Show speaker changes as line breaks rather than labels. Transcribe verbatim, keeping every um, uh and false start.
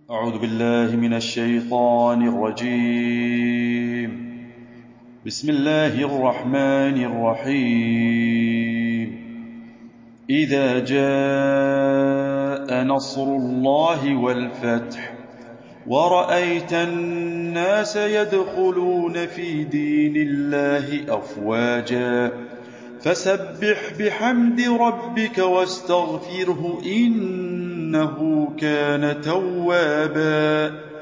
أعوذ بالله من الشيطان الرجيم. بسم الله الرحمن الرحيم. إذا جاء نصر الله والفتح ورأيت الناس يدخلون في دين الله أفواجا فسبح بحمد ربك واستغفره إنه كان توابا.